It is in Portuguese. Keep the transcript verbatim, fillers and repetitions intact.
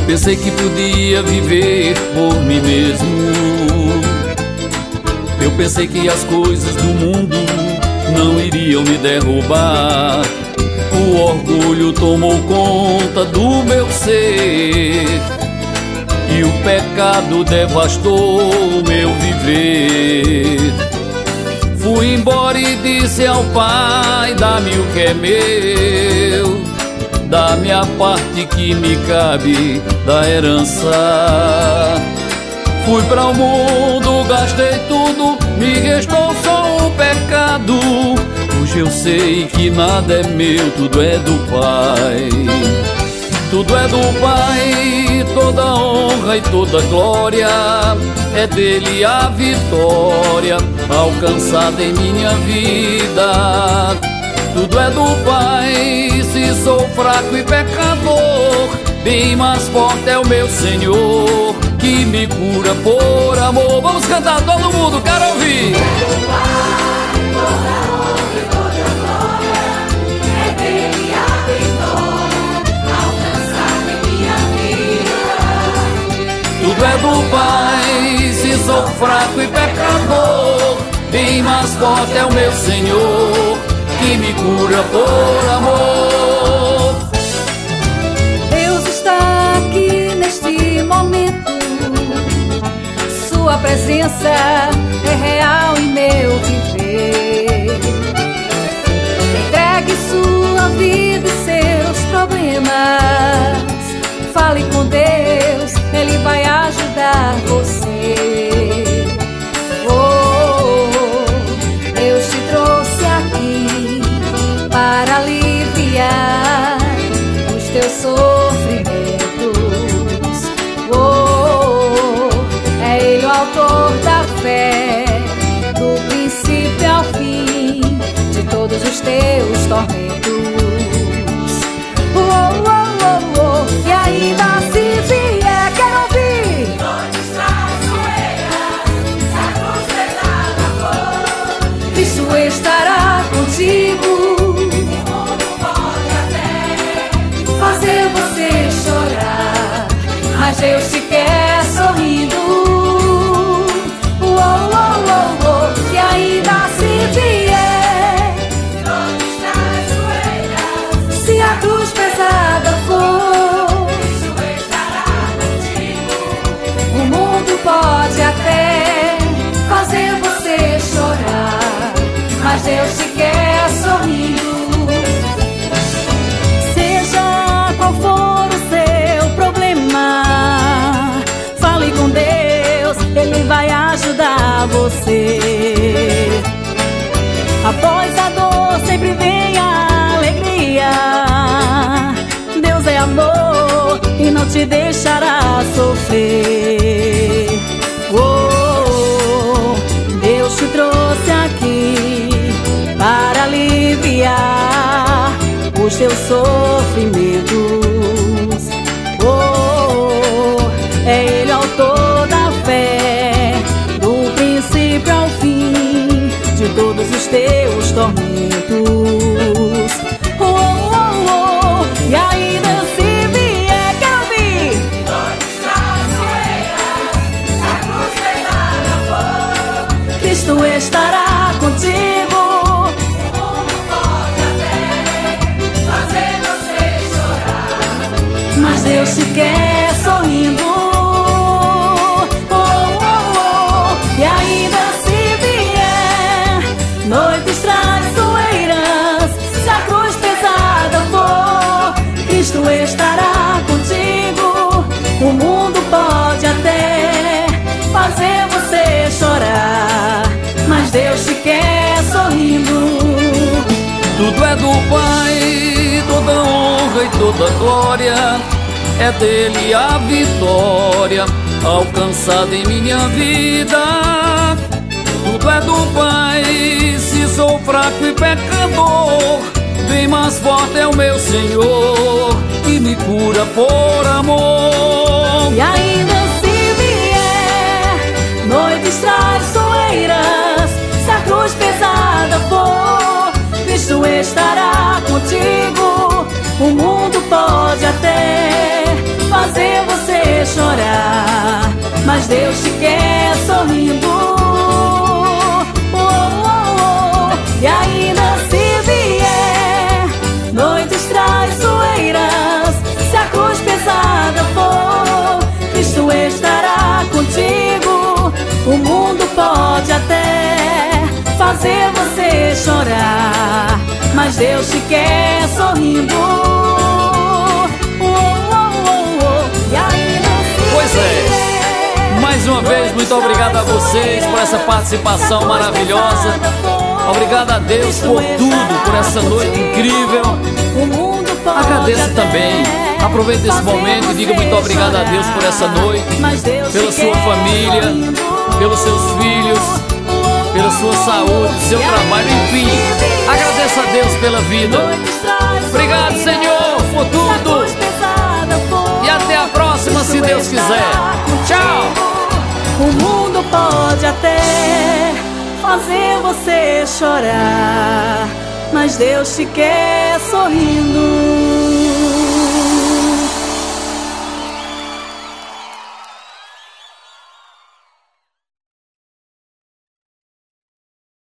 Pensei que podia viver por mim mesmo. Eu pensei que as coisas do mundo não iriam me derrubar. O orgulho tomou conta do meu ser e o pecado devastou o meu viver. Fui embora e disse ao Pai: dá-me o que é meu, dá-me a parte que me cabe da herança. Fui para o mundo, gastei tudo, me restou só o pecado. Hoje eu sei que nada é meu, tudo é do Pai. Tudo é do Pai, toda honra e toda glória. É dele a vitória alcançada em minha vida. Tudo é do Pai, se sou fraco e pecador, bem mais forte é o meu Senhor, que me cura por amor. Vamos cantar todo mundo, quero ouvir. É do Pai, toda honra e toda glória, é dele a vitória alcançada em minha vida. Tudo é do Pai, se sou fraco e pecador, bem mais forte é o meu Senhor, que me cura por amor. Deus está aqui neste momento, sua presença é real em meu viver. Entregue sua vida e seus problemas, fale com Deus, Ele vai ajudar você. Oh, Deus te trouxe aqui para aliviar os teus sofrimentos. Oh, é Ele o autor da fé, do princípio ao fim de todos os teus tormentos. Oh, oh, oh, oh, e ainda se vier, quero ouvir. Noites traiçoeiras, se a cruz pesada for, Cristo estará contigo. Fazer você chorar, mas Deus te quer sorrindo. Oh, oh, oh, oh, e ainda se vier, noites traiçoeiras, se a cruz pesada for, Cristo estará contigo. o mundo pode até fazer você chorar, mas Deus te quer sorrindo. Qual for o seu problema, fale com Deus, Ele vai ajudar você. Após a dor sempre vem a alegria. Deus é amor e não te deixará sofrer. Oh, Deus te trouxe aqui para aliviar os teus sofrimentos. Oh, é Ele o autor da fé, do princípio ao fim de todos os teus tormentos. Oh, oh, oh, e ainda se vier, quero ouvir. Noites traiçoeiras, se a cruz pesada for, Cristo estará contigo. Mas Deus te quer sorrindo. Oh, oh, oh, e ainda se vier noites traiçoeiras, se a cruz pesada for, Cristo estará contigo. O mundo pode até fazer você chorar, mas Deus te quer sorrindo. Tudo é do Pai, toda honra e toda glória, é dele a vitória alcançada em minha vida. Tudo é do Pai, se sou fraco e pecador, bem mais forte é o meu Senhor, que me cura por amor. E ainda se vier noites traiçoeiras, se a cruz pesada for, Cristo estará contigo. O mundo pode até fazer você mas Deus te quer sorrindo. Oh, oh, oh. E ainda se vier noites traiçoeiras, se a cruz pesada for, Cristo estará contigo. O mundo pode até fazer você chorar, mas Deus te quer sorrindo. Oh, oh, oh, oh. E ainda se Pois é, mais uma vez, muito obrigado a vocês por essa participação maravilhosa. Obrigado a Deus por tudo, por essa noite incrível. Agradeço também, aproveite esse momento e diga muito obrigado a Deus por essa noite, pela sua família, pelos seus filhos, pela sua saúde, seu trabalho, enfim. Agradeço a Deus pela vida. Obrigado, Senhor, por tudo. E até a próxima, se Deus quiser. Tchau. O mundo pode até fazer você chorar, mas Deus te quer sorrindo.